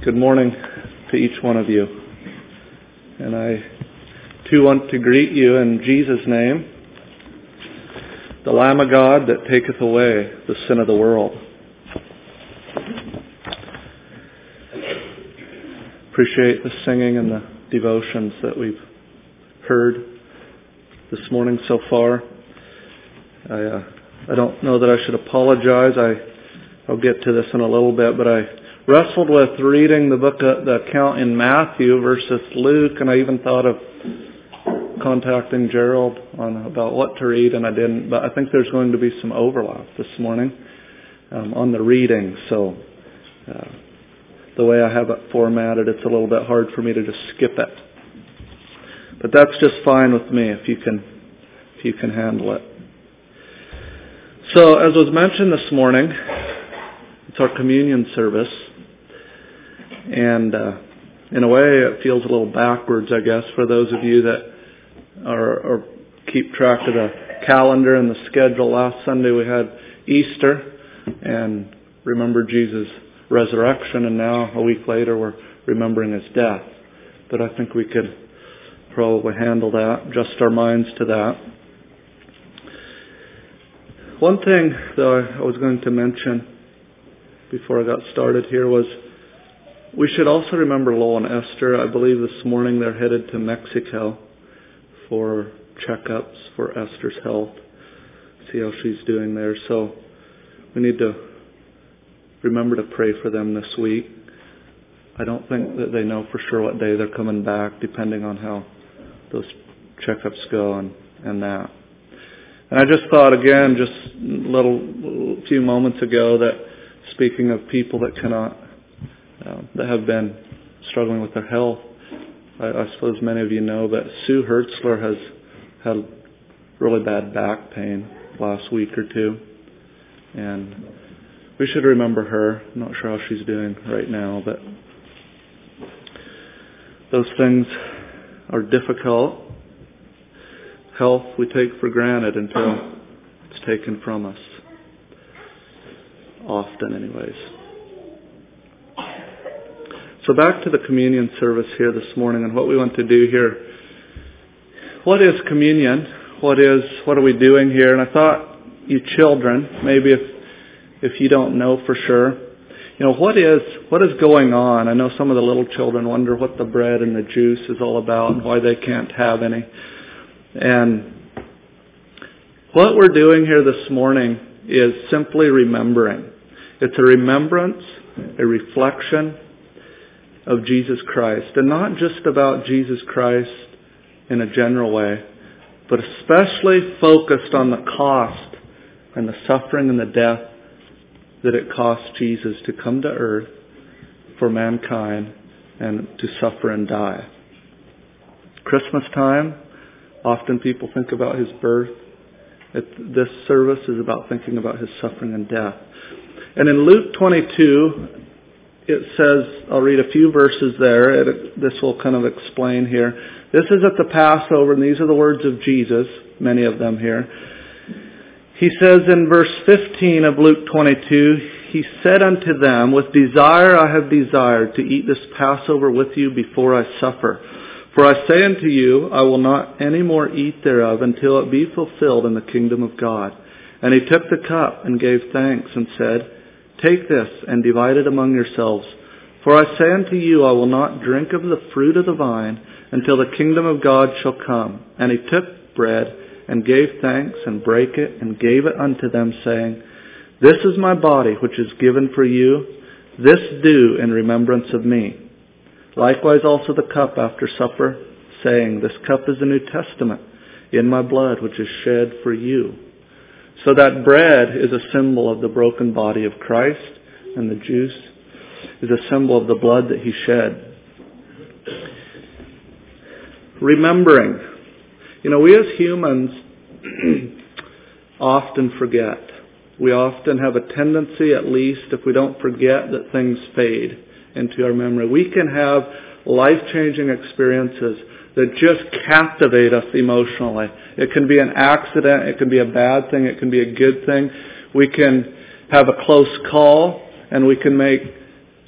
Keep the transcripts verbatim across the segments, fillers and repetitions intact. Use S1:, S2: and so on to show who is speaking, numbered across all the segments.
S1: Good morning to each one of you. And I too want to greet you in Jesus' name, the Lamb of God that taketh away the sin of the world. Appreciate the singing and the devotions that we've heard this morning so far. I uh, I don't know that I should apologize. I I'll get to this in a little bit, but I wrestled with reading the book, uh, the account in Matthew versus Luke, and I even thought of contacting Gerald on about what to read, and I didn't. But I think there's going to be some overlap this morning um, on the reading. So uh, the way I have it formatted, it's a little bit hard for me to just skip it. But that's just fine with me if you can if you can handle it. So as was mentioned this morning, it's our communion service. And uh, in a way, it feels a little backwards, I guess, for those of you that are, are keep track of the calendar and the schedule. Last Sunday we had Easter and remembered Jesus' resurrection, and now a week later we're remembering His death. But I think we could probably handle that, adjust our minds to that. One thing, though, I was going to mention before I got started here was we should also remember Lowell and Esther. I believe this morning they're headed to Mexico for checkups for Esther's health, see how she's doing there. So we need to remember to pray for them this week. I don't think that they know for sure what day they're coming back, depending on how those checkups go and, and that. And I just thought again, just a little, little few moments ago, that speaking of people that cannot, uh, that have been struggling with their health, I, I suppose many of you know, but Sue Hertzler has had really bad back pain last week or two. And we should remember her. I'm not sure how she's doing right now, but those things are difficult. Health we take for granted until it's taken from us. Often, anyways. So back to the communion service here this morning and what we want to do here. What is communion? What is, what are we doing here? And I thought, you children, maybe if if you don't know for sure, you know, what is what is going on? I know some of the little children wonder what the bread and the juice is all about and why they can't have any. And what we're doing here this morning is simply remembering. It's a remembrance, a reflection of Jesus Christ. And not just about Jesus Christ in a general way, but especially focused on the cost and the suffering and the death that it cost Jesus to come to earth for mankind and to suffer and die. Christmas time, often people think about His birth. It, this service is about thinking about His suffering and death. And in Luke twenty-two, it says, I'll read a few verses there. It, this will kind of explain here. This is at the Passover, and these are the words of Jesus, many of them here. He says in verse fifteen of Luke twenty-two, He said unto them, With desire I have desired to eat this Passover with you before I suffer. For I say unto you, I will not any more eat thereof until it be fulfilled in the kingdom of God. And He took the cup and gave thanks and said, Take this and divide it among yourselves. For I say unto you, I will not drink of the fruit of the vine until the kingdom of God shall come. And He took bread and gave thanks and brake it and gave it unto them, saying, This is my body which is given for you. This do in remembrance of me. Likewise also the cup after supper, saying, This cup is the New Testament in my blood which is shed for you. So that bread is a symbol of the broken body of Christ, and the juice is a symbol of the blood that He shed. Remembering. You know, we as humans often forget. We often have a tendency, at least, if we don't forget, that things fade into our memory. We can have life-changing experiences that just captivate us emotionally. It can be an accident, it can be a bad thing, it can be a good thing. We can have a close call, and we can make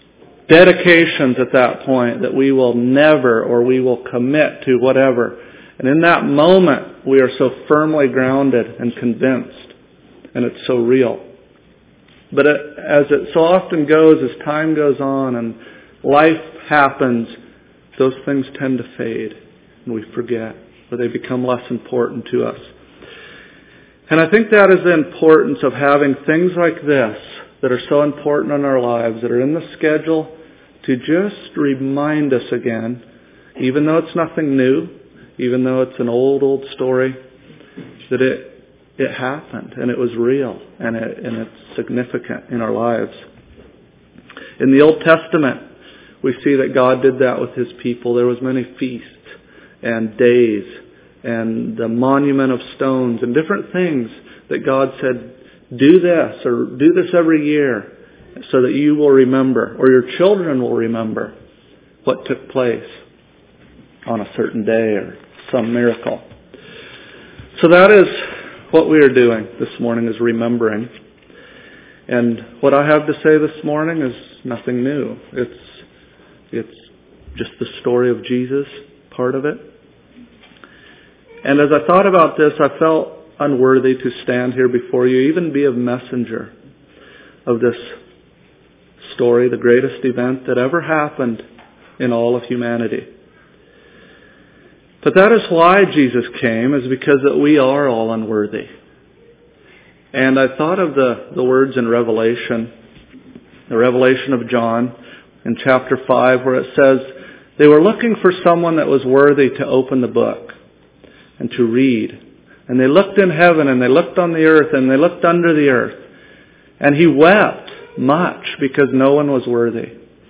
S1: dedications at that point that we will never or we will commit to whatever. And in that moment, we are so firmly grounded and convinced, and it's so real. But it, as it so often goes, as time goes on and life happens, those things tend to fade and we forget, or they become less important to us. And I think that is the importance of having things like this that are so important in our lives, that are in the schedule, to just remind us again, even though it's nothing new, even though it's an old, old story, that it it happened and it was real and it, and it's significant in our lives. In the Old Testament, we see that God did that with His people. There was many feasts and days and the monument of stones and different things that God said, do this or do this every year so that you will remember, or your children will remember what took place on a certain day or some miracle. So that is what we are doing this morning, is remembering. And what I have to say this morning is nothing new. It's it's just the story of Jesus, part of it. And as I thought about this, I felt unworthy to stand here before you, even be a messenger of this story, the greatest event that ever happened in all of humanity. But that is why Jesus came, is because that we are all unworthy. And I thought of the, the words in Revelation, the Revelation of John in chapter five, where it says, they were looking for someone that was worthy to open the book and to read. And they looked in heaven and they looked on the earth and they looked under the earth. And he wept much because no one was worthy.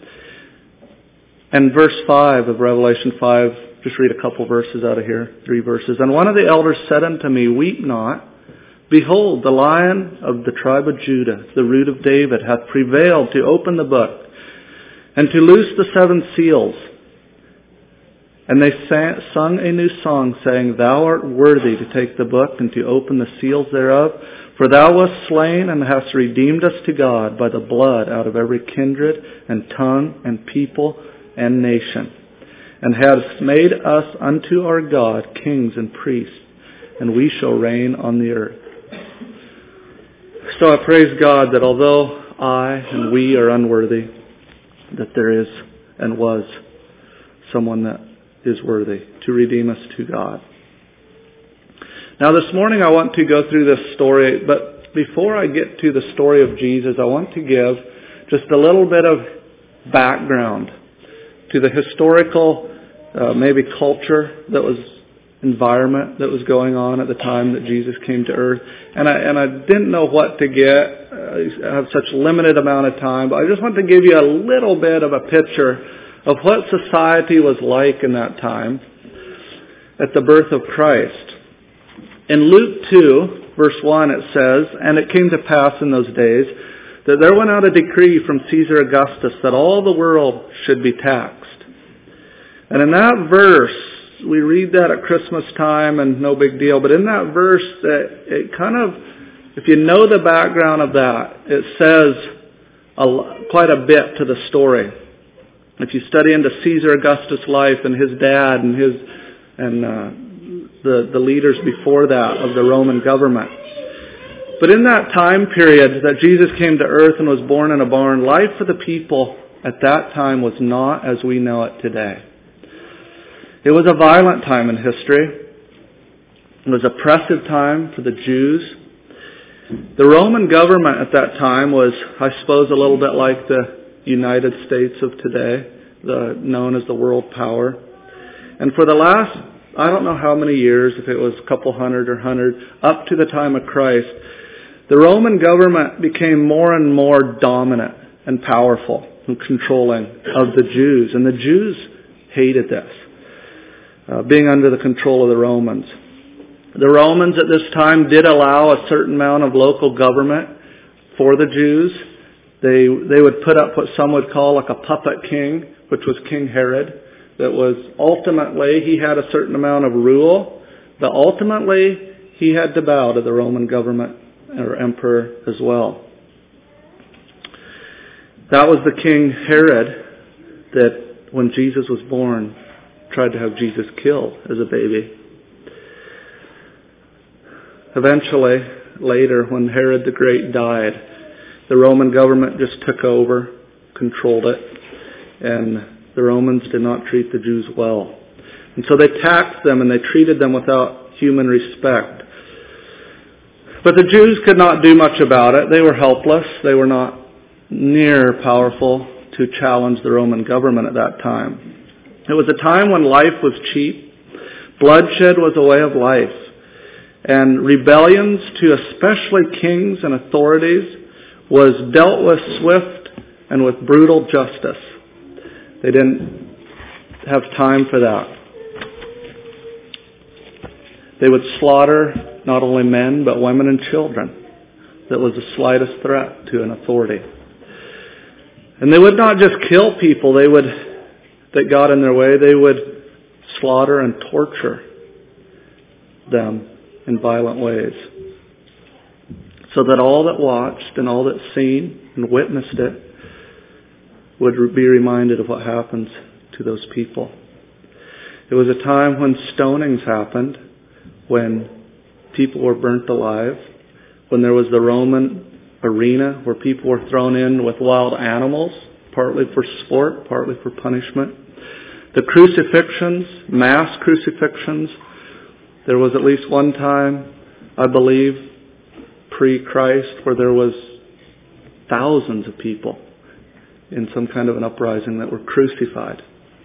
S1: And verse five of Revelation five, just read a couple verses out of here, three verses. And one of the elders said unto me, weep not. Behold, the Lion of the tribe of Judah, the Root of David, hath prevailed to open the book and to loose the seven seals. And they sang, sung a new song, saying, Thou art worthy to take the book and to open the seals thereof. For thou wast slain and hast redeemed us to God by the blood out of every kindred and tongue and people and nation, and hast made us unto our God kings and priests, and we shall reign on the earth. So I praise God that although I and we are unworthy, that there is and was someone that is worthy to redeem us to God. Now this morning I want to go through this story, but before I get to the story of Jesus, I want to give just a little bit of background to the historical, uh, maybe culture that was, environment that was going on at the time that Jesus came to earth. And I, and I didn't know what to get. I have such limited amount of time, but I just want to give you a little bit of a picture of what society was like in that time at the birth of Christ. In Luke two, verse one, it says, And it came to pass in those days that there went out a decree from Caesar Augustus that all the world should be taxed. And in that verse, we read that at Christmas time and no big deal, but in that verse, it, it kind of, if you know the background of that, it says a, quite a bit to the story. If you study into Caesar Augustus' life and his dad and his and uh, the the leaders before that of the Roman government. But in that time period that Jesus came to earth and was born in a barn, life for the people at that time was not as we know it today. It was a violent time in history. It was an oppressive time for the Jews. The Roman government at that time was, I suppose, a little bit like the United States of today, the, known as the world power. And for the last, I don't know how many years, if it was a couple hundred or hundred, up to the time of Christ, the Roman government became more and more dominant and powerful and controlling of the Jews. And the Jews hated this, uh, being under the control of the Romans. The Romans at this time did allow a certain amount of local government for the Jews. They they would put up what some would call like a puppet king, which was King Herod. That was ultimately, he had a certain amount of rule, but ultimately he had to bow to the Roman government or emperor as well. That was the King Herod. that when Jesus was born, tried to have Jesus killed as a baby. Eventually, later, when Herod the Great died, the Roman government just took over, controlled it, and the Romans did not treat the Jews well. And so they taxed them and they treated them without human respect. But the Jews could not do much about it. They were helpless. They were not near powerful to challenge the Roman government at that time. It was a time when life was cheap. Bloodshed was a way of life. And rebellions to especially kings and authorities was dealt with swift and with brutal justice. They didn't have time for that. They would slaughter not only men, but women and children. That was the slightest threat to an authority. And they would not just kill people they would that got in their way. They would slaughter and torture them in violent ways, so that all that watched and all that seen and witnessed it would be reminded of what happens to those people. It was a time when stonings happened, when people were burnt alive, when there was the Roman arena where people were thrown in with wild animals, partly for sport, partly for punishment. The crucifixions, mass crucifixions. There was at least one time, I believe, pre-Christ, where there was thousands of people in some kind of an uprising that were crucified.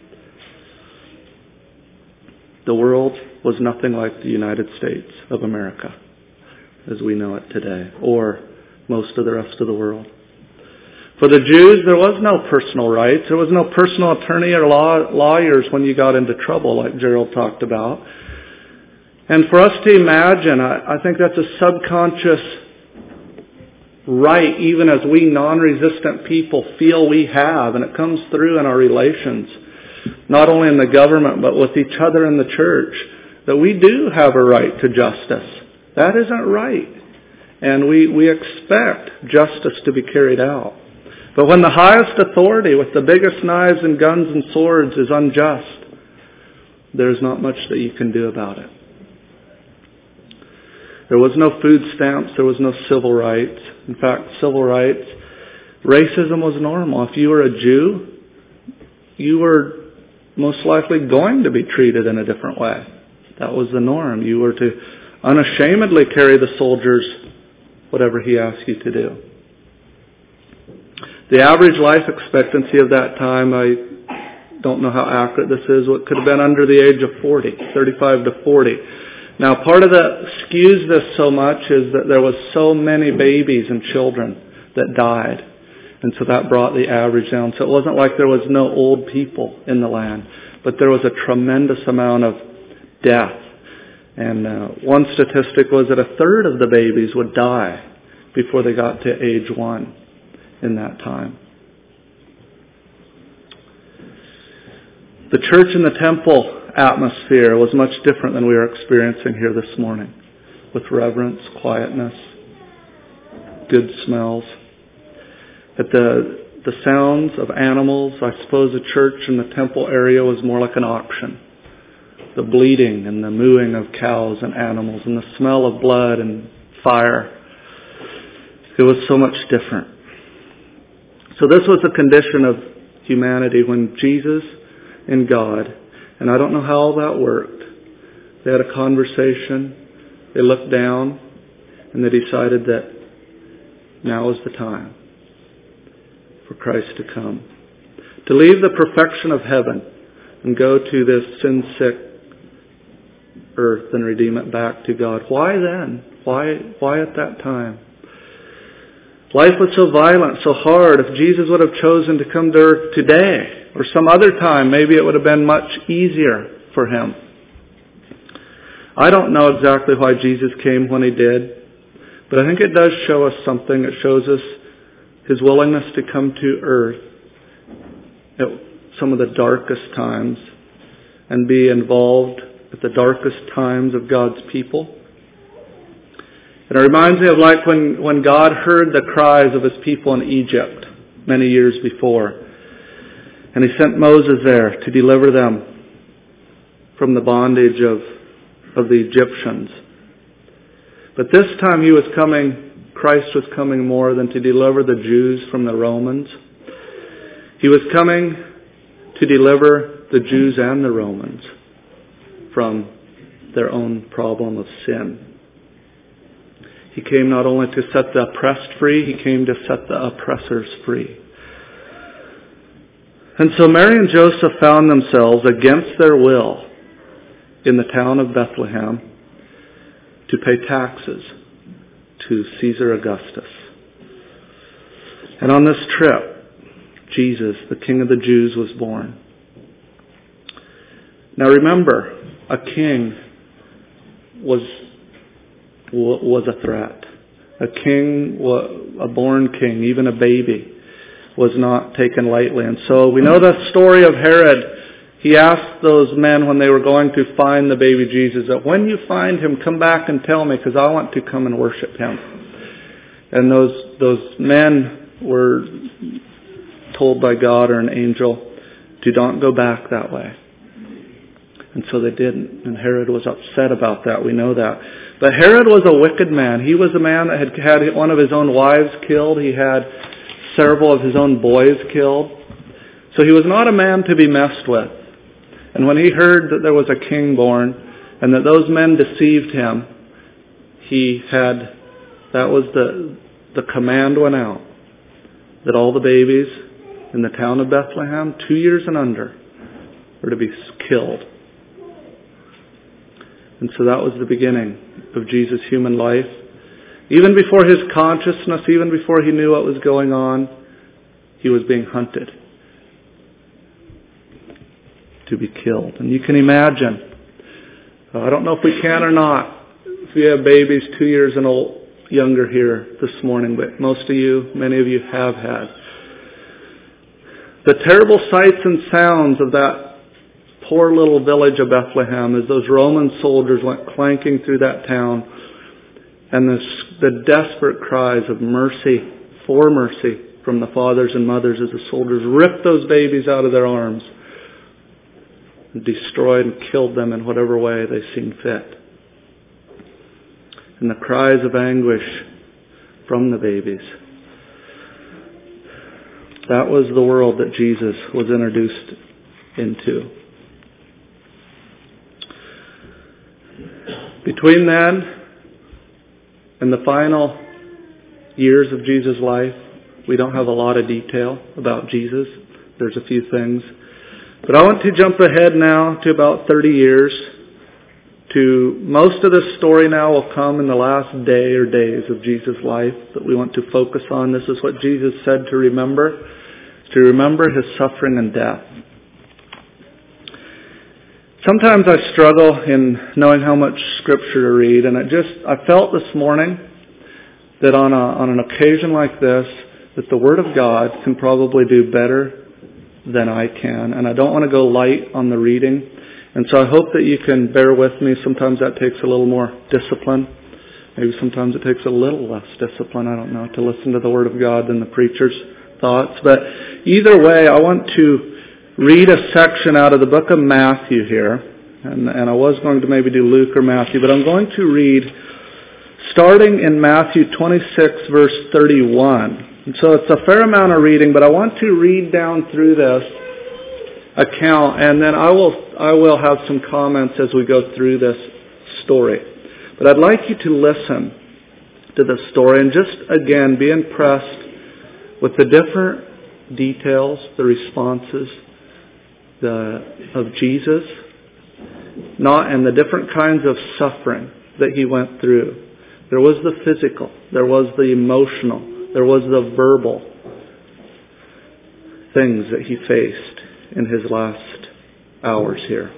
S1: The world was nothing like the United States of America as we know it today, or most of the rest of the world. For the Jews, there was no personal rights. There was no personal attorney or law, lawyers when you got into trouble, like Gerald talked about. And for us to imagine, I, I think that's a subconscious right, even as we non-resistant people feel we have, and it comes through in our relations, not only in the government, but with each other in the church, that we do have a right to justice. That isn't right. And we, we expect justice to be carried out. But when the highest authority with the biggest knives and guns and swords is unjust, there's not much that you can do about it. There was no food stamps. There was no civil rights. In fact, civil rights, racism was normal. If you were a Jew, you were most likely going to be treated in a different way. That was the norm. You were to unashamedly carry the soldier's whatever he asked you to do. The average life expectancy of that time, I don't know how accurate this is, it could have been under the age of forty, thirty-five to forty. Now, part of that skews this so much is that there was so many babies and children that died. And so that brought the average down. So it wasn't like there was no old people in the land, but there was a tremendous amount of death. And uh, one statistic was that a third of the babies would die before they got to age one in that time. The church and the temple atmosphere was much different than we are experiencing here this morning, with reverence, quietness, good smells. At the the sounds of animals, I suppose the church and the temple area was more like an auction. The bleating and the mooing of cows and animals and the smell of blood and fire. It was so much different. So this was the condition of humanity when Jesus and God, and I don't know how all that worked. They had a conversation, they looked down, and they decided that now is the time for Christ to come. To leave the perfection of heaven and go to this sin-sick earth and redeem it back to God. Why then? Why, why at that time? Life was so violent, so hard. If Jesus would have chosen to come to earth today or some other time, maybe it would have been much easier for him. I don't know exactly why Jesus came when he did, but I think it does show us something. It shows us his willingness to come to earth at some of the darkest times and be involved at the darkest times of God's people. And it reminds me of like when, when God heard the cries of his people in Egypt many years before. And he sent Moses there to deliver them from the bondage of, of the Egyptians. But this time he was coming, Christ was coming more than to deliver the Jews from the Romans. He was coming to deliver the Jews and the Romans from their own problem of sin. He came not only to set the oppressed free, he came to set the oppressors free. And so Mary and Joseph found themselves against their will in the town of Bethlehem to pay taxes to Caesar Augustus. And on this trip, Jesus, the King of the Jews, was born. Now remember, a king was was a threat. A king, a born king, even a baby, was not taken lightly. And so we know the story of Herod. He asked those men when they were going to find the baby Jesus that when you find him, come back and tell me, because I want to come and worship him. And those those men were told by God or an angel, do not go back that way. And so they didn't. And Herod was upset about that. We know that. But Herod was a wicked man. He was a man that had had one of his own wives killed. He had several of his own boys killed. So he was not a man to be messed with. And when he heard that there was a king born and that those men deceived him, he had, that was the, the command went out that all the babies in the town of Bethlehem, two years and under, were to be killed. And so that was the beginning of Jesus' human life. Even before his consciousness, even before he knew what was going on, he was being hunted to be killed. And you can imagine, I don't know if we can or not, if we have babies two years and old, younger here this morning, but most of you, many of you have had. The terrible sights and sounds of that poor little village of Bethlehem as those Roman soldiers went clanking through that town, and the, the desperate cries of mercy, for mercy, from the fathers and mothers as the soldiers ripped those babies out of their arms and destroyed and killed them in whatever way they seen fit. And the cries of anguish from the babies. That was the world that Jesus was introduced into. Between then and the final years of Jesus' life, we don't have a lot of detail about Jesus. There's a few things. But I want to jump ahead now to about thirty years. To most of this story now will come in the last day or days of Jesus' life that we want to focus on. This is what Jesus said to remember, to remember his suffering and death. Sometimes I struggle in knowing how much Scripture to read, and I just I felt this morning that on a, on an occasion like this, that the Word of God can probably do better than I can, and I don't want to go light on the reading. And so I hope that you can bear with me. Sometimes that takes a little more discipline. Maybe sometimes it takes a little less discipline, I don't know, to listen to the Word of God than the preacher's thoughts. But either way, I want to read a section out of the book of Matthew here. And, and I was going to maybe do Luke or Matthew, but I'm going to read starting in Matthew twenty-six, verse thirty-one. And so it's a fair amount of reading, but I want to read down through this account, and then I will I will have some comments as we go through this story. But I'd like you to listen to the story and just again be impressed with the different details, the responses the, of Jesus, not and the different kinds of suffering that he went through. There was the physical, there was the emotional, there was the verbal things that he faced in his last hours here.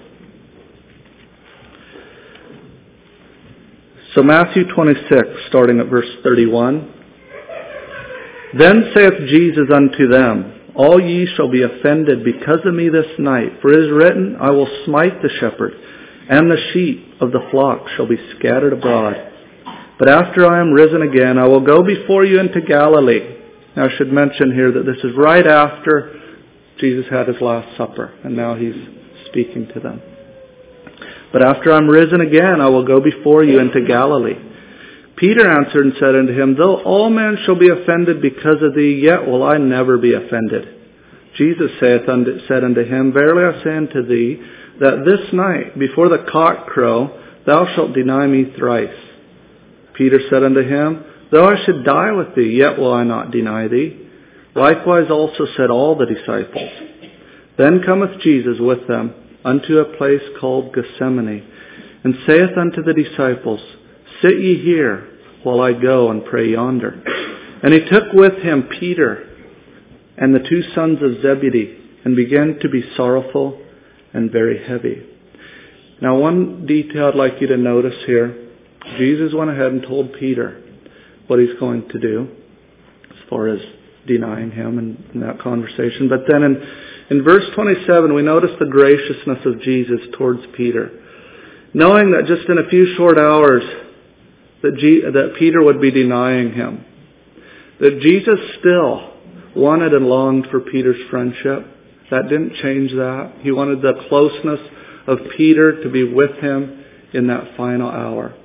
S1: So Matthew twenty-six, starting at verse thirty-one. Then saith Jesus unto them, All ye shall be offended because of me this night. For it is written, I will smite the shepherd, and the sheep of the flock shall be scattered abroad. But after I am risen again, I will go before you into Galilee. Now I should mention here that this is right after Jesus had his Last Supper, and now he's speaking to them. But after I'm risen again, I will go before you into Galilee. Peter answered and said unto him, Though all men shall be offended because of thee, yet will I never be offended. Jesus saith unto, said unto him, Verily I say unto thee, that this night, before the cock crow, thou shalt deny me thrice. Peter said unto him, Though I should die with thee, yet will I not deny thee. Likewise also said all the disciples. Then cometh Jesus with them unto a place called Gethsemane, and saith unto the disciples, Sit ye here, while I go and pray yonder. And he took with him Peter and the two sons of Zebedee, and began to be sorrowful and very heavy. Now one detail I'd like you to notice here. Jesus went ahead and told Peter what he's going to do as far as denying him in, in that conversation. But then in, in verse twenty-seven, we notice the graciousness of Jesus towards Peter. Knowing that just in a few short hours that, G, that Peter would be denying him. That Jesus still wanted and longed for Peter's friendship. That didn't change that. He wanted the closeness of Peter to be with him in that final hour.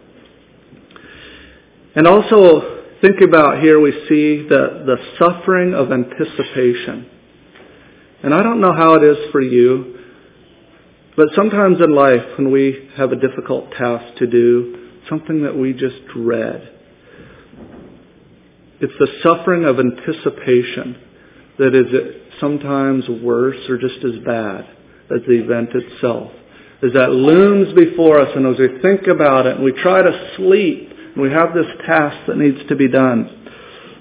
S1: And also, think about here we see the, the suffering of anticipation. And I don't know how it is for you, but sometimes in life when we have a difficult task to do, something that we just dread, it's the suffering of anticipation that is sometimes worse or just as bad as the event itself. As that looms before us, and as we think about it and we try to sleep, and we have this task that needs to be done.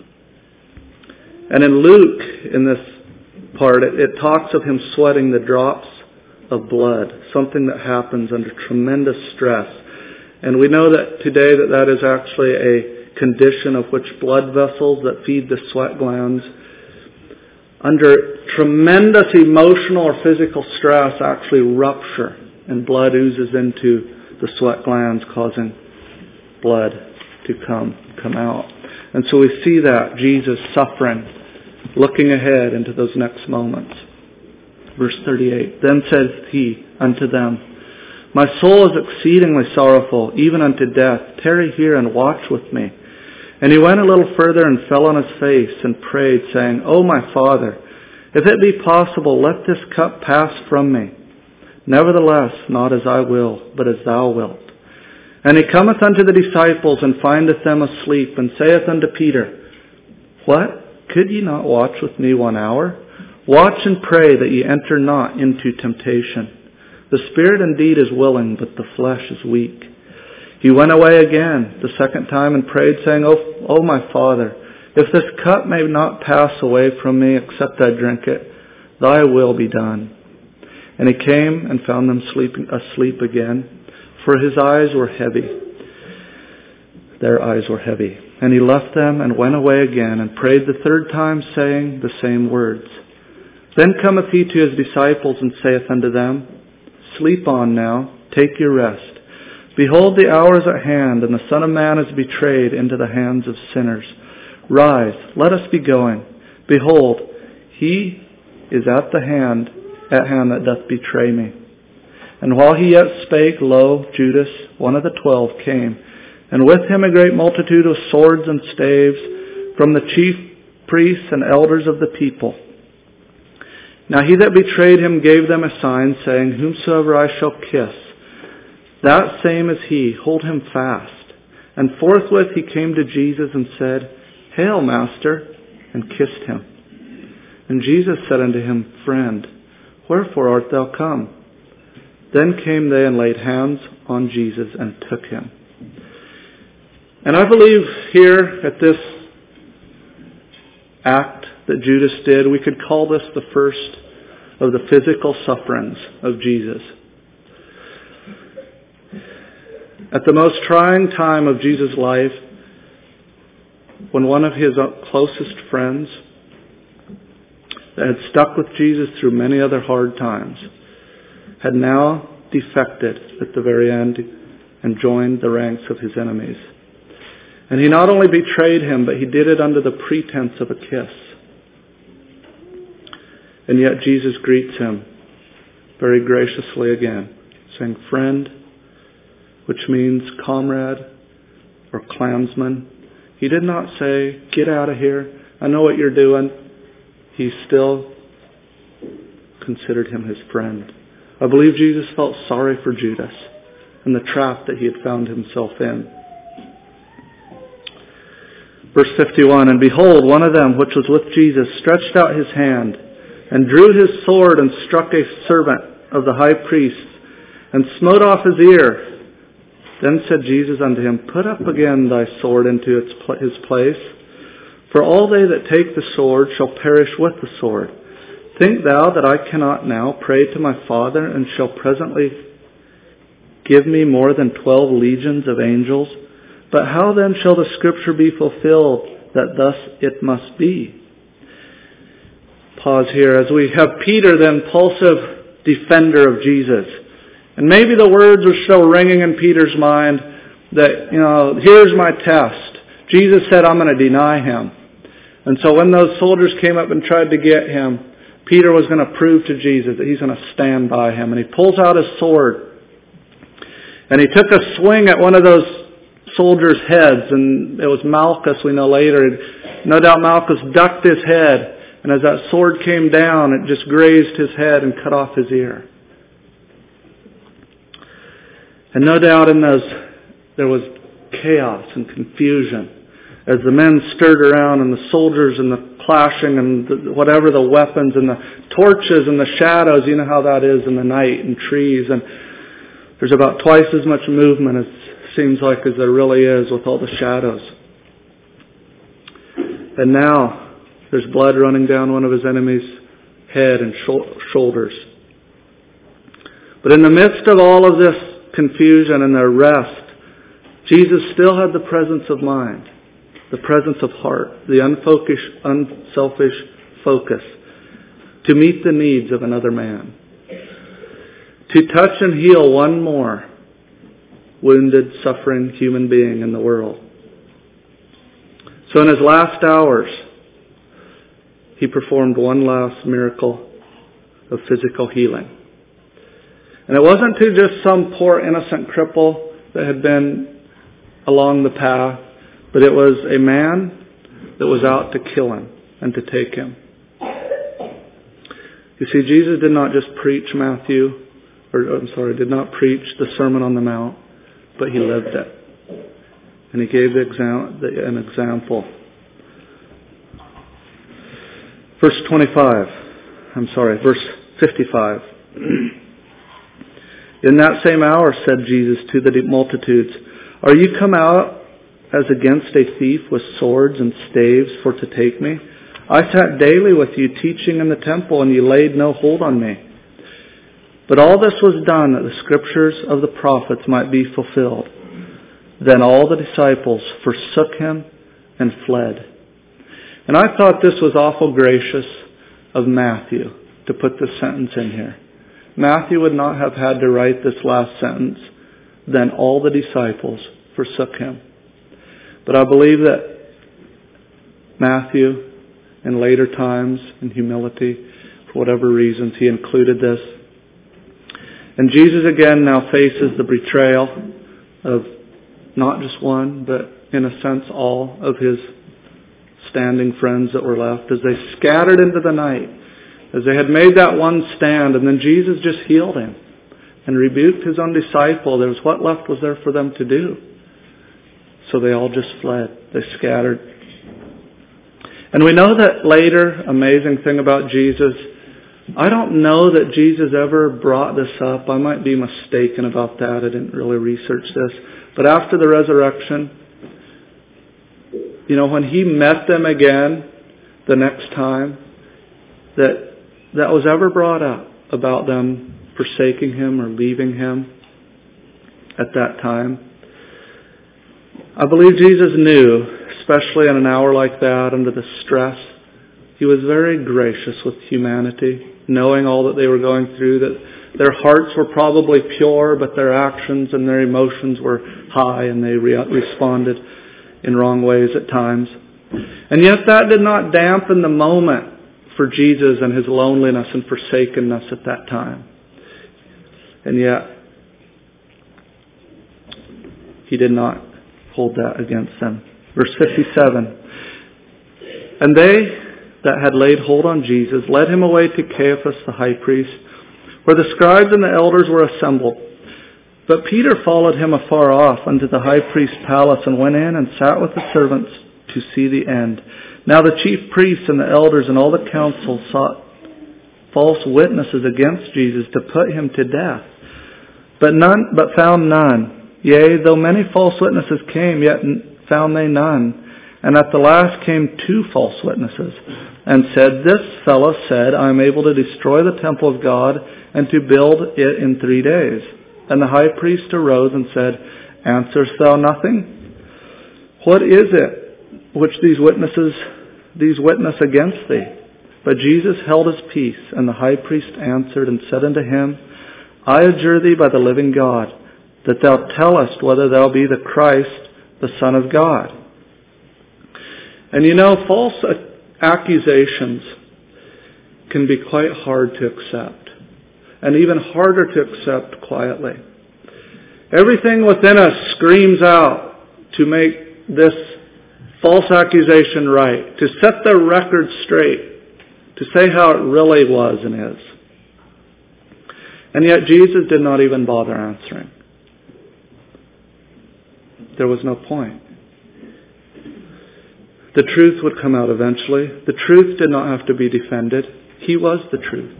S1: And in Luke, in this part, it, it talks of him sweating the drops of blood, something that happens under tremendous stress. And we know that today that that is actually a condition of which blood vessels that feed the sweat glands, under tremendous emotional or physical stress, actually rupture, and blood oozes into the sweat glands, causing blood to come come out. And so we see that Jesus suffering, looking ahead into those next moments. Verse thirty-eight, Then said he unto them, My soul is exceedingly sorrowful, even unto death. Tarry here and watch with me. And he went a little further and fell on his face and prayed, saying, O my Father, if it be possible, let this cup pass from me. Nevertheless, not as I will, but as thou wilt. And he cometh unto the disciples, and findeth them asleep, and saith unto Peter, What? Could ye not watch with me one hour? Watch and pray that ye enter not into temptation. The spirit indeed is willing, but the flesh is weak. He went away again the second time, and prayed, saying, O, o my Father, if this cup may not pass away from me, except I drink it, thy will be done. And he came and found them sleeping, asleep again, for his eyes were heavy. Their eyes were heavy. And he left them and went away again, and prayed the third time, saying the same words. Then cometh he to his disciples, and saith unto them, Sleep on now, take your rest. Behold, the hour is at hand, and the Son of Man is betrayed into the hands of sinners. Rise, let us be going. Behold, he is at the hand, at hand that doth betray me. And while he yet spake, lo, Judas, one of the twelve, came, and with him a great multitude of swords and staves from the chief priests and elders of the people. Now he that betrayed him gave them a sign, saying, Whomsoever I shall kiss, that same is he, hold him fast. And forthwith he came to Jesus and said, Hail, Master, and kissed him. And Jesus said unto him, Friend, wherefore art thou come? Then came they and laid hands on Jesus and took him. And I believe here at this act that Judas did, we could call this the first of the physical sufferings of Jesus. At the most trying time of Jesus' life, when one of his closest friends that had stuck with Jesus through many other hard times had now defected at the very end and joined the ranks of his enemies. And he not only betrayed him, but he did it under the pretense of a kiss. And yet Jesus greets him very graciously again, saying, friend, which means comrade or clansman. He did not say, get out of here, I know what you're doing. He still considered him his friend. I believe Jesus felt sorry for Judas and the trap that he had found himself in. Verse fifty-one, and behold, one of them, which was with Jesus, stretched out his hand and drew his sword and struck a servant of the high priest and smote off his ear. Then said Jesus unto him, put up again thy sword into its pl- his place, for all they that take the sword shall perish with the sword. Think thou that I cannot now pray to my Father, and shall presently give me more than twelve legions of angels? But how then shall the scripture be fulfilled, that thus it must be? Pause here as we have Peter, the impulsive defender of Jesus. And maybe the words are still ringing in Peter's mind that, you know, here's my test. Jesus said, I'm going to deny him. And so when those soldiers came up and tried to get him, Peter was going to prove to Jesus that he's going to stand by him. And he pulls out his sword. And he took a swing at one of those soldiers' heads. And it was Malchus, we know later. No doubt Malchus ducked his head. And as that sword came down, it just grazed his head and cut off his ear. And no doubt in those, there was chaos and confusion as the men stirred around and the soldiers and the clashing and the, whatever the weapons and the torches and the shadows. You know how that is in the night and trees. And there's about twice as much movement, it seems like, as there really is with all the shadows. And now there's blood running down one of his enemies' head and shoulders. But in the midst of all of this confusion and their rest, Jesus still had the presence of mind, the presence of heart, the unfocused, unselfish focus to meet the needs of another man, to touch and heal one more wounded, suffering human being in the world. So in his last hours, he performed one last miracle of physical healing. And it wasn't to just some poor innocent cripple that had been along the path, but it was a man that was out to kill him and to take him. You see, Jesus did not just preach Matthew, or I'm sorry, did not preach the Sermon on the Mount, but he lived it. And he gave the exam- the, an example. Verse twenty-five, I'm sorry, verse fifty-five. In that same hour said Jesus to the multitudes, are you come out as against a thief with swords and staves for to take me? I sat daily with you teaching in the temple, and you laid no hold on me. But all this was done that the scriptures of the prophets might be fulfilled. Then all the disciples forsook him and fled. And I thought this was awful gracious of Matthew to put this sentence in here. Matthew would not have had to write this last sentence. Then all the disciples forsook him. But I believe that Matthew, in later times, in humility, for whatever reasons, he included this. And Jesus again now faces the betrayal of not just one, but in a sense all of his standing friends that were left as they scattered into the night, as they had made that one stand, and then Jesus just healed him and rebuked his own disciple. There was what left was there for them to do. So they all just fled. They scattered. And we know that later, amazing thing about Jesus, I don't know that Jesus ever brought this up. I might be mistaken about that. I didn't really research this. But after the resurrection, you know, when he met them again the next time, that that was ever brought up about them forsaking him or leaving him at that time. I believe Jesus knew, especially in an hour like that, under the stress, he was very gracious with humanity, knowing all that they were going through, that their hearts were probably pure, but their actions and their emotions were high, and they re- responded in wrong ways at times. And yet that did not dampen the moment for Jesus and his loneliness and forsakenness at that time. And yet, he did not hold that against them. Verse fifty-seven. And they that had laid hold on Jesus led him away to Caiaphas the high priest, where the scribes and the elders were assembled. But Peter followed him afar off unto the high priest's palace, and went in and sat with the servants to see the end. Now the chief priests and the elders and all the council sought false witnesses against Jesus to put him to death, but none, but found none. Yea, though many false witnesses came, yet found they none. And at the last came two false witnesses, and said, This fellow said, I am able to destroy the temple of God, and to build it in three days. And the high priest arose and said, Answerest thou nothing? What is it which these witnesses, these witness against thee? But Jesus held his peace, and the high priest answered and said unto him, I adjure thee by the living God, that thou tellest whether thou be the Christ, the Son of God. And you know, false accusations can be quite hard to accept, and even harder to accept quietly. Everything within us screams out to make this false accusation right, to set the record straight, to say how it really was and is. And yet Jesus did not even bother answering. There was no point. The truth would come out eventually. The truth did not have to be defended. He was the truth.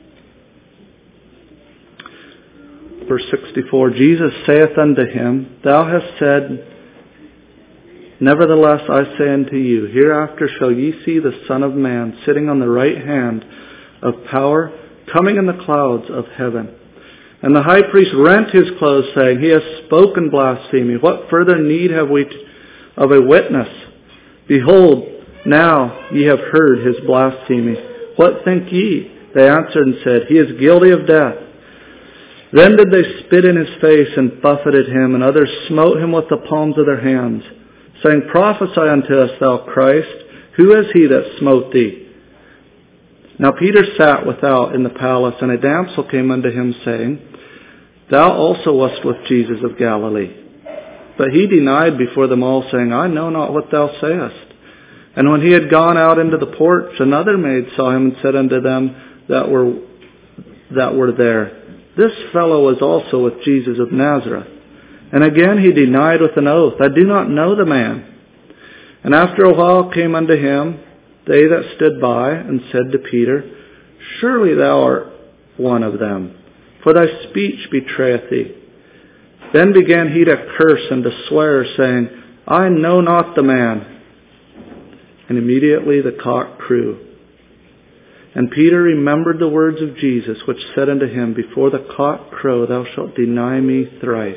S1: Verse sixty-four, Jesus saith unto him, Thou hast said, Nevertheless I say unto you, hereafter shall ye see the Son of Man sitting on the right hand of power, coming in the clouds of heaven. And the high priest rent his clothes, saying, He has spoken blasphemy. What further need have we of a witness? Behold, now ye have heard his blasphemy. What think ye? They answered and said, He is guilty of death. Then did they spit in his face and buffeted him, and others smote him with the palms of their hands, saying, Prophesy unto us, thou Christ, who is he that smote thee? Now Peter sat without in the palace, and a damsel came unto him, saying, Thou also wast with Jesus of Galilee. But he denied before them all, saying, I know not what thou sayest. And when he had gone out into the porch, another maid saw him and said unto them that were that were there, This fellow was also with Jesus of Nazareth. And again he denied with an oath, I do not know the man. And after a while came unto him they that stood by, and said to Peter, Surely thou art one of them, for thy speech betrayeth thee. Then began he to curse and to swear, saying, I know not the man. And immediately the cock crew. And Peter remembered the words of Jesus, which said unto him, Before the cock crow, thou shalt deny me thrice.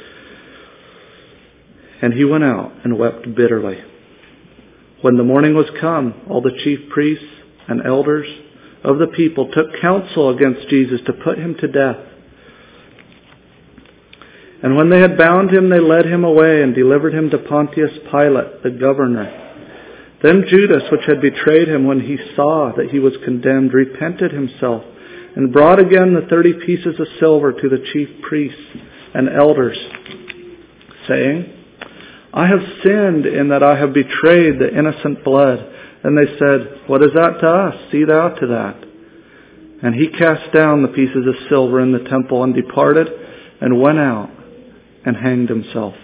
S1: And he went out and wept bitterly. When the morning was come, all the chief priests and elders of the people took counsel against Jesus to put him to death. And when they had bound him, they led him away and delivered him to Pontius Pilate, the governor. Then Judas, which had betrayed him, when he saw that he was condemned, repented himself, and brought again the thirty pieces of silver to the chief priests and elders, saying, I have sinned in that I have betrayed the innocent blood. And they said, What is that to us? See thou to that. And he cast down the pieces of silver in the temple, and departed, and went out, and hanged himself.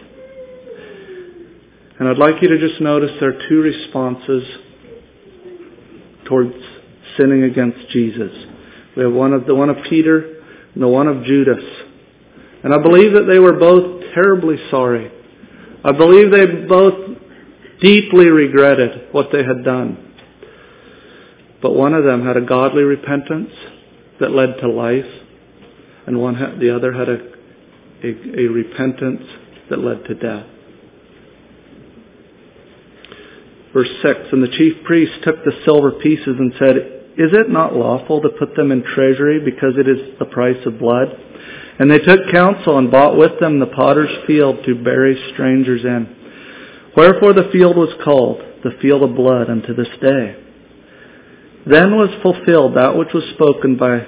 S1: And I'd like you to just notice there are two responses towards sinning against Jesus. We have one of the one of Peter and the one of Judas. And I believe that they were both terribly sorry. I believe they both deeply regretted what they had done. But one of them had a godly repentance that led to life, and one had, the other had a, a, a repentance that led to death. Verse six, And the chief priests took the silver pieces and said, Is it not lawful to put them in treasury, because it is the price of blood? And they took counsel and bought with them the potter's field to bury strangers in. Wherefore the field was called the field of blood unto this day. Then was fulfilled that which was spoken by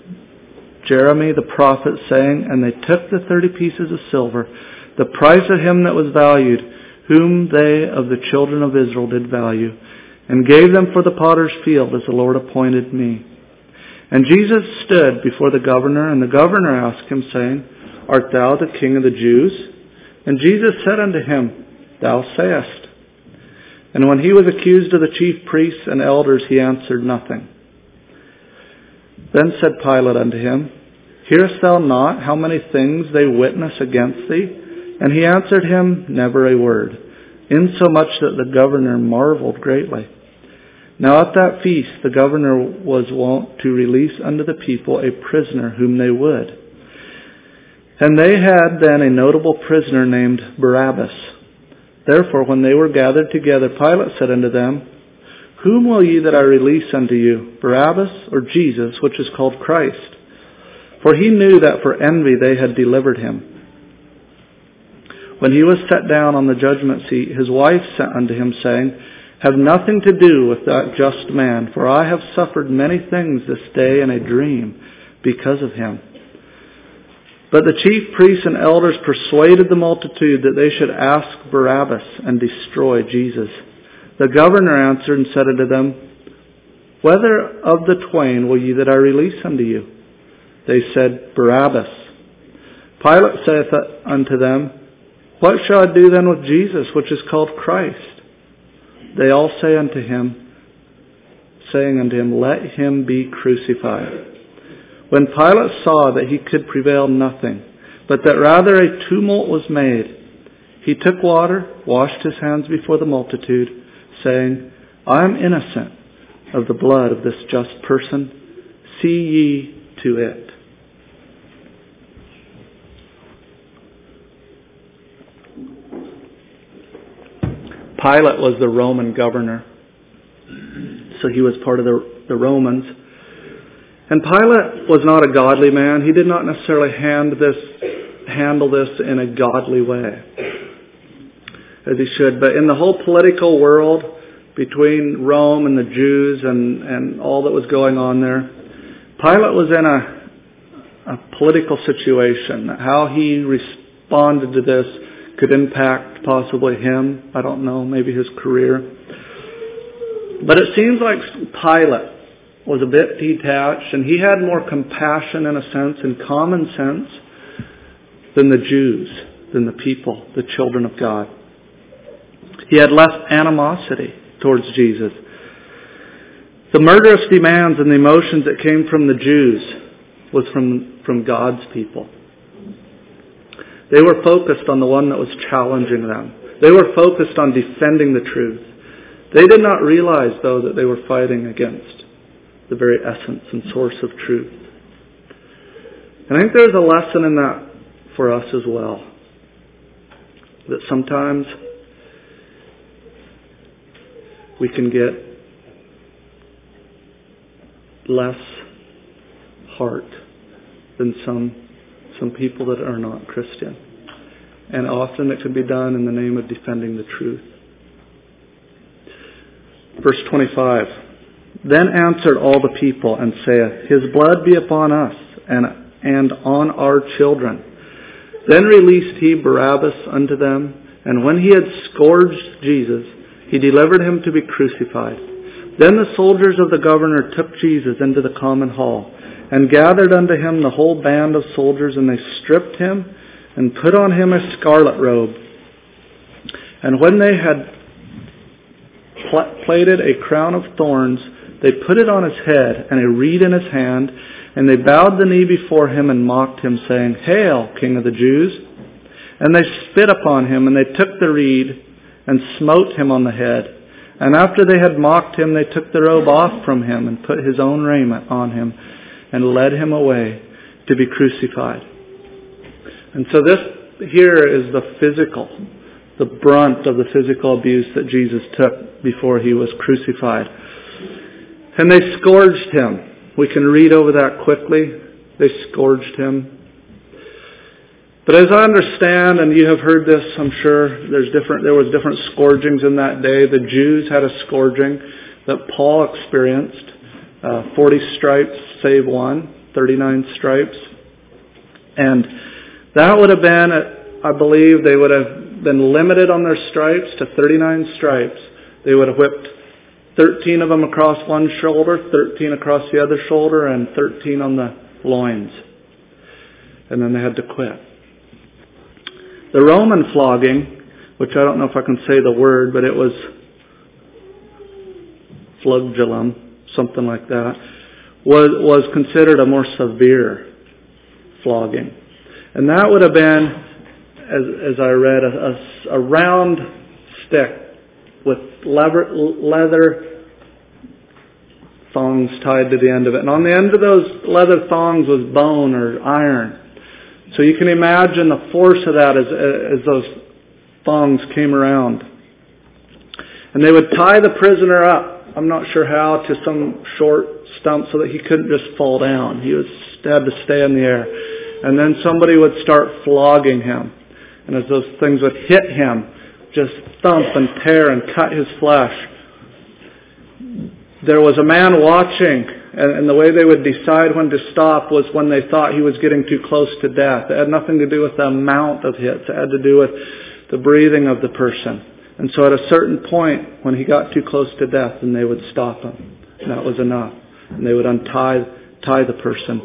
S1: Jeremy the prophet, saying, And they took the thirty pieces of silver, the price of him that was valued, whom they of the children of Israel did value, and gave them for the potter's field, as the Lord appointed me. And Jesus stood before the governor, and the governor asked him, saying, Art thou the King of the Jews? And Jesus said unto him, Thou sayest. And when he was accused of the chief priests and elders, he answered nothing. Then said Pilate unto him, Hearest thou not how many things they witness against thee? And he answered him never a word, insomuch that the governor marveled greatly. Now at that feast the governor was wont to release unto the people a prisoner whom they would. And they had then a notable prisoner named Barabbas. Therefore when they were gathered together, Pilate said unto them, Whom will ye that I release unto you, Barabbas or Jesus, which is called Christ? For he knew that for envy they had delivered him. When he was set down on the judgment seat, his wife sent unto him, saying, Have nothing to do with that just man, for I have suffered many things this day in a dream because of him. But the chief priests and elders persuaded the multitude that they should ask Barabbas and destroy Jesus. The governor answered and said unto them, Whether of the twain will ye that I release unto you? They said, Barabbas. Pilate saith unto them, What shall I do then with Jesus, which is called Christ? They all say unto him, saying unto him, Let him be crucified. When Pilate saw that he could prevail nothing, but that rather a tumult was made, he took water, washed his hands before the multitude, saying, I am innocent of the blood of this just person. See ye to it. Pilate was the Roman governor, so he was part of the, the Romans. And Pilate was not a godly man. He did not necessarily hand this, handle this in a godly way, as he should. But in the whole political world, between Rome and the Jews and, and all that was going on there, Pilate was in a, a political situation. How he responded to this could impact possibly him. I don't know, maybe his career. But it seems like Pilate was a bit detached, and he had more compassion in a sense and common sense than the Jews, than the people, the children of God. He had less animosity towards Jesus. The murderous demands and the emotions that came from the Jews was from, from God's people. They were focused on the one that was challenging them. They were focused on defending the truth. They did not realize, though, that they were fighting against the very essence and source of truth. And I think there's a lesson in that for us as well. That sometimes we can get less heart than some some people that are not Christian. And often it can be done in the name of defending the truth. Verse twenty-five. Then answered all the people, and saith, His blood be upon us, and, and on our children. Then released he Barabbas unto them, and when he had scourged Jesus, he delivered him to be crucified. Then the soldiers of the governor took Jesus into the common hall, and gathered unto him the whole band of soldiers, and they stripped him, and put on him a scarlet robe. And when they had pl- plaited a crown of thorns, they put it on his head, and a reed in his hand, and they bowed the knee before him, and mocked him, saying, Hail, King of the Jews! And they spit upon him, and they took the reed, and smote him on the head. And after they had mocked him, they took the robe off from him, and put his own raiment on him, and led him away to be crucified. And so this here is the physical, the brunt of the physical abuse that Jesus took before he was crucified. And they scourged him. We can read over that quickly. They scourged him. But as I understand, and you have heard this, I'm sure, there's different. there was different scourgings in that day. The Jews had a scourging that Paul experienced. uh, forty stripes save one, thirty-nine stripes. And that would have been, I believe, they would have been limited on their stripes to thirty-nine stripes. They would have whipped thirteen of them across one shoulder, thirteen across the other shoulder, and thirteen on the loins. And then they had to quit. The Roman flogging, which I don't know if I can say the word, but it was flagellum, something like that, was, was considered a more severe flogging. And that would have been, as, as I read, a, a, a round stick with leather, leather thongs tied to the end of it. And on the end of those leather thongs was bone or iron. So you can imagine the force of that as, as those thongs came around. And they would tie the prisoner up, I'm not sure how, to some short stump so that he couldn't just fall down. He was had to stay in the air. And then somebody would start flogging him. And as those things would hit him, just thump and tear and cut his flesh. There was a man watching, and the way they would decide when to stop was when they thought he was getting too close to death. It had nothing to do with the amount of hits. It had to do with the breathing of the person. And so at a certain point, when he got too close to death, then they would stop him. And that was enough. And they would untie tie the person.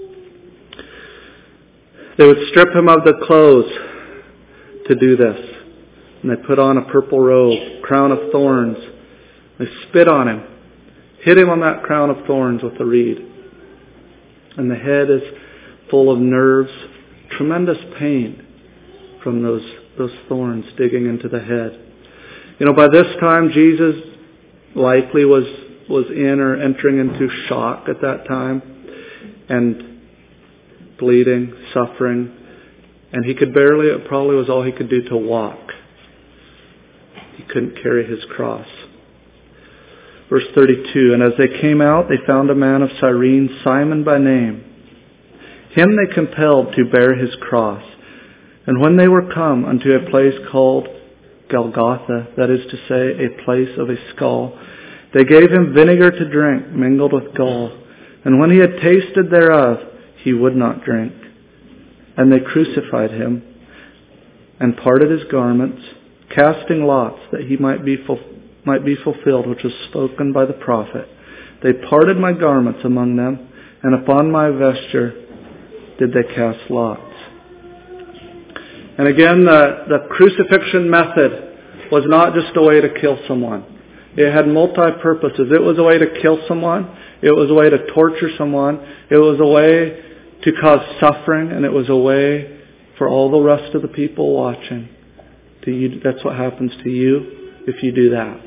S1: They would strip him of the clothes to do this. And they put on a purple robe, crown of thorns. They spit on him. Hit him on that crown of thorns with a reed. And the head is full of nerves, tremendous pain from those, those thorns digging into the head. You know, by this time Jesus likely was, was in or entering into shock at that time. And bleeding, suffering. And he could barely, it probably was all he could do to walk. He couldn't carry his cross. Verse thirty-two, and as they came out, they found a man of Cyrene, Simon by name. Him they compelled to bear his cross. And when they were come unto a place called Golgotha, that is to say, a place of a skull, they gave him vinegar to drink, mingled with gall. And when he had tasted thereof, he would not drink. And they crucified him, and parted his garments, casting lots that he might be fulfilled. might be fulfilled, which was spoken by the prophet. They parted my garments among them, and upon my vesture did they cast lots. And again, the, the crucifixion method was not just a way to kill someone. It had multi-purposes. It was a way to kill someone. It was a way to torture someone. It was a way to cause suffering, and it was a way for all the rest of the people watching. To you, that's what happens to you if you do that.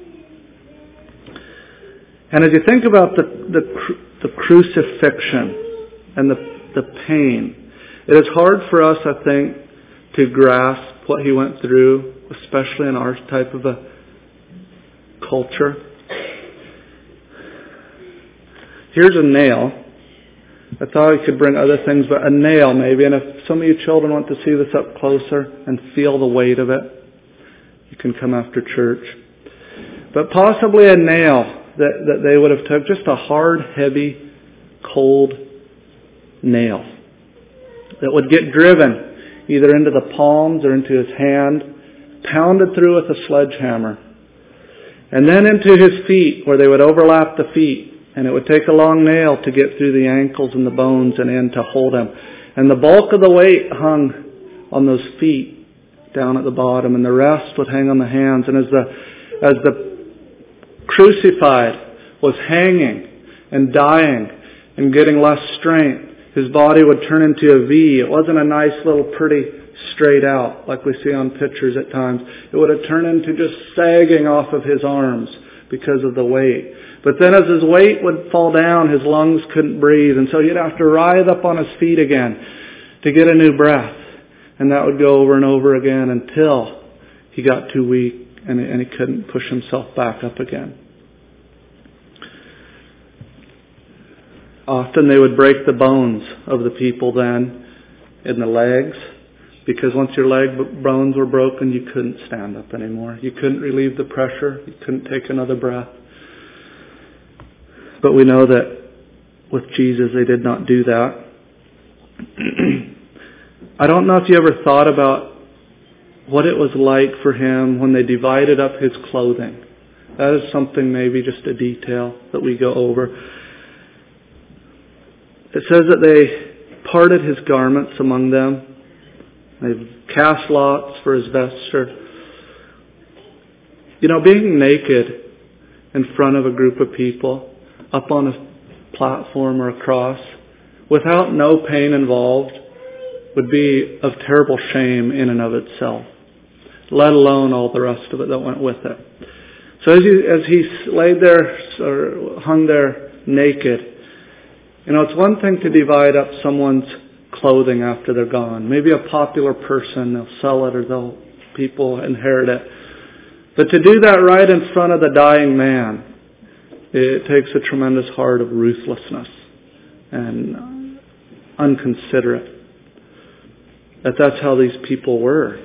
S1: And as you think about the, the, the crucifixion and the, the pain, it is hard for us, I think, to grasp what he went through, especially in our type of a culture. Here's a nail. I thought I could bring other things, but a nail maybe. And if some of you children want to see this up closer and feel the weight of it, you can come after church. But possibly a nail that, that they would have took, just a hard, heavy, cold nail that would get driven either into the palms or into his hand, pounded through with a sledgehammer, and then into his feet where they would overlap the feet, and it would take a long nail to get through the ankles and the bones and in to hold him. And the bulk of the weight hung on those feet down at the bottom, and the rest would hang on the hands. And as the as the crucified was hanging and dying and getting less strength, his body would turn into a V. It wasn't a nice little pretty straight out like we see on pictures at times. It would have turned into just sagging off of his arms because of the weight. But then as his weight would fall down, his lungs couldn't breathe, and so he'd have to rise up on his feet again to get a new breath. And that would go over and over again until he got too weak and, and he couldn't push himself back up again. Often they would break the bones of the people then in the legs, because once your leg bones were broken, you couldn't stand up anymore. You couldn't relieve the pressure. You couldn't take another breath. But we know that with Jesus they did not do that. I don't know if you ever thought about what it was like for him when they divided up his clothing. That is something, maybe just a detail that we go over. It says that they parted his garments among them. They cast lots for his vesture. You know, being naked in front of a group of people, up on a platform or a cross, without no pain involved, would be of terrible shame in and of itself, let alone all the rest of it that went with it. So as he, as he laid there or hung there naked, you know, it's one thing to divide up someone's clothing after they're gone. Maybe a popular person, they'll sell it or they'll people inherit it. But to do that right in front of the dying man, it takes a tremendous heart of ruthlessness and unconsiderate. That that's how these people were.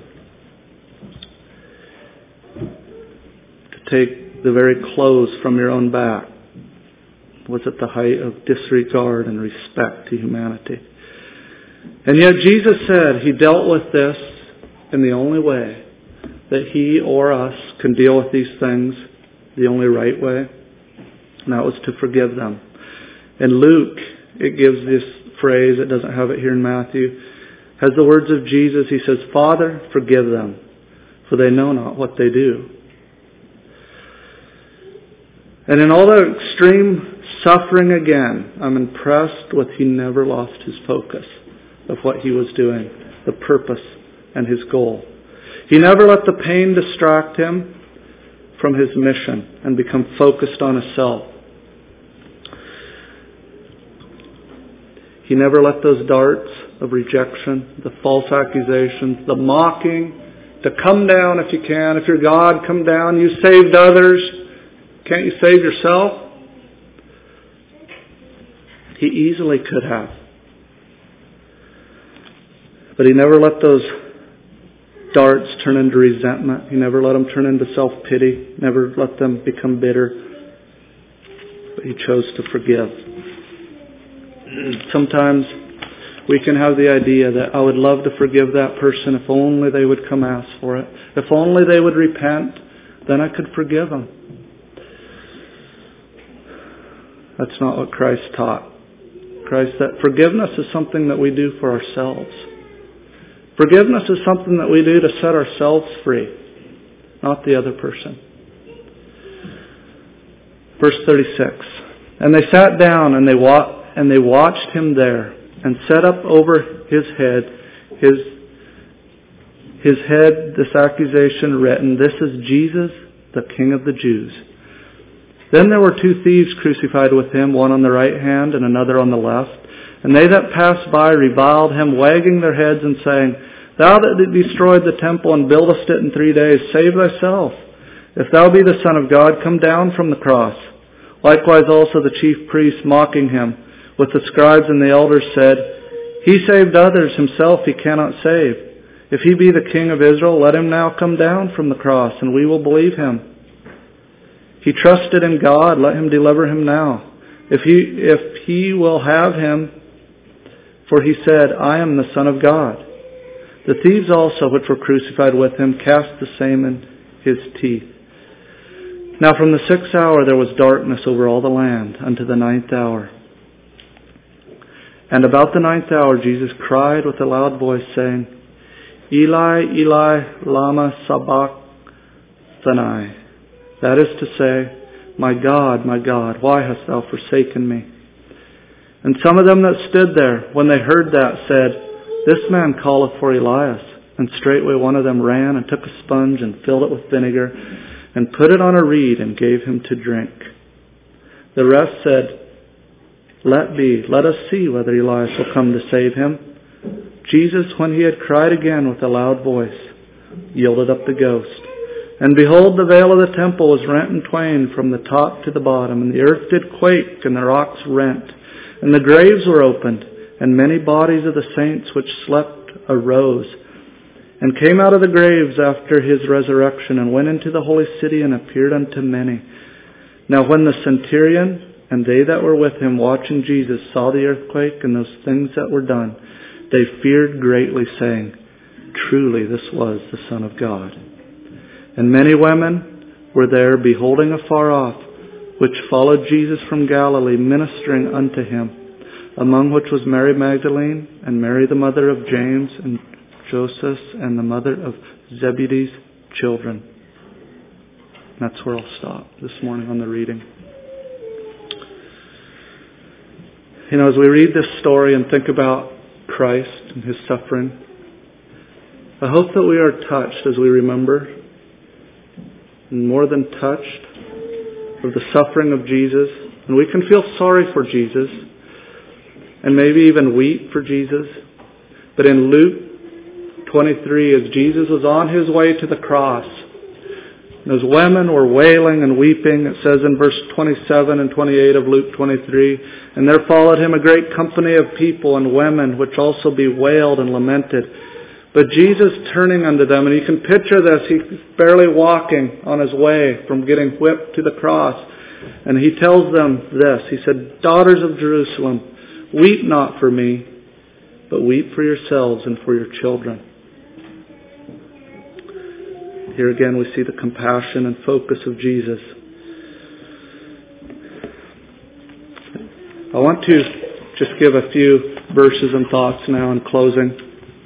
S1: To take the very clothes from your own back was at the height of disregard and respect to humanity. And yet Jesus said he dealt with this in the only way that he or us can deal with these things, the only right way, and that was to forgive them. In Luke, it gives this phrase, it doesn't have it here in Matthew, has the words of Jesus. He says, Father, forgive them, for they know not what they do. And in all the extreme suffering again, I'm impressed with he never lost his focus of what he was doing, the purpose and his goal. He never let the pain distract him from his mission and become focused on himself. He never let those darts of rejection, the false accusations, the mocking, to come down if you can. If you're God, come down. You saved others. Can't you save yourself? He easily could have. But he never let those darts turn into resentment. He never let them turn into self-pity. Never let them become bitter. But he chose to forgive. Sometimes we can have the idea that I would love to forgive that person if only they would come ask for it. If only they would repent, then I could forgive them. That's not what Christ taught. Christ said forgiveness is something that we do for ourselves. Forgiveness is something that we do to set ourselves free, not the other person. Verse thirty-six. And they sat down and they wa- and they watched him there, and set up over his head his his head this accusation written, This is Jesus, the King of the Jews. Then there were two thieves crucified with him, one on the right hand and another on the left. And they that passed by reviled him, wagging their heads and saying, Thou that destroyed the temple and buildest it in three days, save thyself. If thou be the Son of God, come down from the cross. Likewise also the chief priests, mocking him, with the scribes and the elders, said, He saved others, himself he cannot save. If he be the King of Israel, let him now come down from the cross, and we will believe him. He trusted in God, let him deliver him now. If he, if he will have him, for he said, I am the Son of God. The thieves also, which were crucified with him, cast the same in his teeth. Now from the sixth hour there was darkness over all the land, unto the ninth hour. And about the ninth hour Jesus cried with a loud voice, saying, Eli, Eli, lama sabachthani. That is to say, My God, my God, why hast thou forsaken me? And some of them that stood there, when they heard that, said, This man calleth for Elias. And straightway one of them ran and took a sponge and filled it with vinegar and put it on a reed and gave him to drink. The rest said, Let be, let us see whether Elias will come to save him. Jesus, when he had cried again with a loud voice, yielded up the ghost. And behold, the veil of the temple was rent in twain from the top to the bottom, and the earth did quake, and the rocks rent, and the graves were opened, and many bodies of the saints which slept arose, and came out of the graves after his resurrection, and went into the holy city, and appeared unto many. Now when the centurion And they that were with him watching Jesus saw the earthquake and those things that were done. They feared greatly, saying, Truly this was the Son of God. And many women were there, beholding afar off, which followed Jesus from Galilee, ministering unto him, among which was Mary Magdalene, and Mary the mother of James, and Joseph, and the mother of Zebedee's children. And that's where I'll stop this morning on the reading. You know, as we read this story and think about Christ and his suffering, I hope that we are touched as we remember, and more than touched, of the suffering of Jesus. And we can feel sorry for Jesus, and maybe even weep for Jesus. But in Luke twenty-three, as Jesus was on his way to the cross, those women were wailing and weeping. It says in verse twenty-seven and twenty-eight of Luke twenty-three, And there followed him a great company of people and women, which also bewailed and lamented. But Jesus turning unto them, and you can picture this, he's barely walking on his way from getting whipped to the cross. And he tells them this. He said, Daughters of Jerusalem, weep not for me, but weep for yourselves and for your children. Here again we see the compassion and focus of Jesus. I want to just give a few verses and thoughts now in closing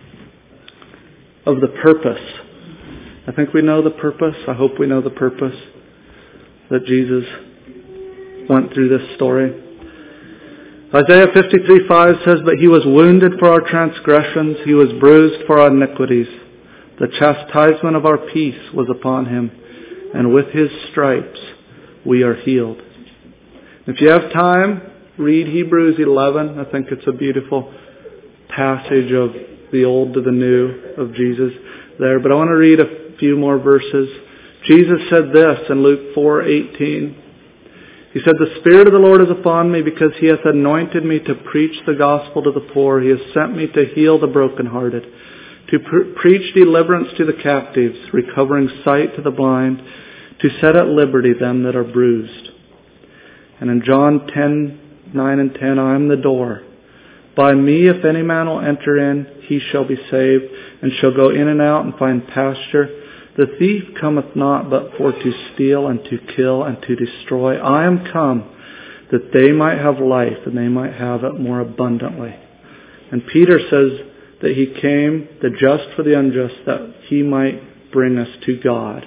S1: of the purpose. I think we know the purpose. I hope we know the purpose that Jesus went through this story. Isaiah fifty-three five says, But he was wounded for our transgressions, he was bruised for our iniquities. The chastisement of our peace was upon him, and with his stripes we are healed. If you have time, read Hebrews eleven. I think it's a beautiful passage of the old to the new of Jesus there. But I want to read a few more verses. Jesus said this in Luke four eighteen. He said, The Spirit of the Lord is upon me, because he hath anointed me to preach the gospel to the poor. He has sent me to heal the brokenhearted, to pre- preach deliverance to the captives, recovering sight to the blind, to set at liberty them that are bruised. And in John ten nine and ten, I am the door. By me, if any man will enter in, he shall be saved, and shall go in and out and find pasture. The thief cometh not but for to steal and to kill and to destroy. I am come that they might have life, and they might have it more abundantly. And Peter says that he came, the just for the unjust, that he might bring us to God.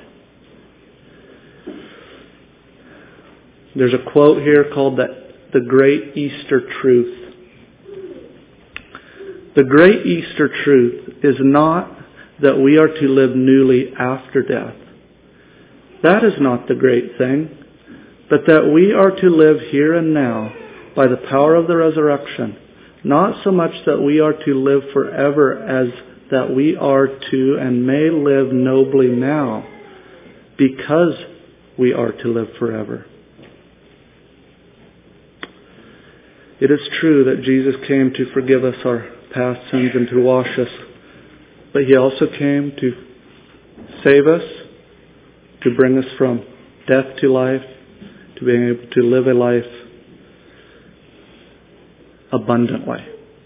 S1: There's a quote here called that the Great Easter Truth. The Great Easter Truth is not that we are to live newly after death. That is not the great thing, but that we are to live here and now by the power of the resurrection. Not so much that we are to live forever as that we are to and may live nobly now because we are to live forever. It is true that Jesus came to forgive us our past sins and to wash us, but he also came to save us, to bring us from death to life, to being able to live a life abundantly.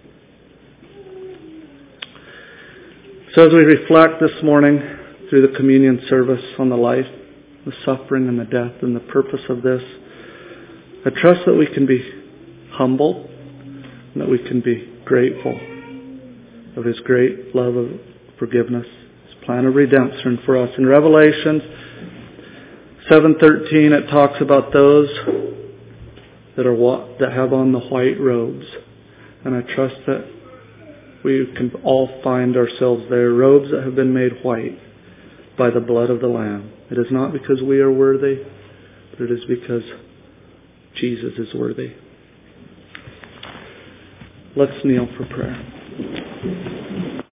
S1: So as we reflect this morning through the communion service on the life, the suffering and the death and the purpose of this, I trust that we can be humble and that we can be grateful of his great love of forgiveness, his plan of redemption for us. In Revelation seven thirteen, it talks about those that are that have on the white robes, and I trust that we can all find ourselves there, robes that have been made white by the blood of the Lamb. It is not because we are worthy, but it is because Jesus is worthy. Let's kneel for prayer.